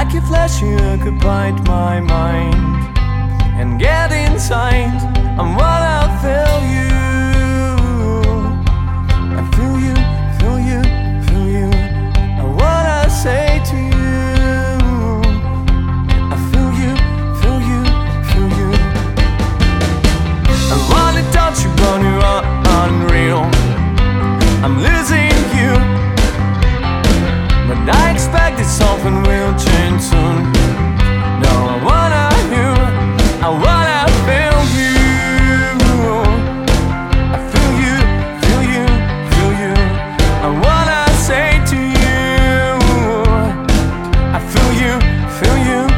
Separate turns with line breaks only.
Like a flash, you occupied my mind and get inside. I wanna feel you. I feel you, feel you, feel you. I wanna say to you, I feel you, feel you, feel you. I wanna touch you, but you are unreal. I'm losing you, but I expect that something will change soon. No, I wanna you, I wanna feel you. I feel you, feel you, feel you. I wanna say to you, I feel you, feel you.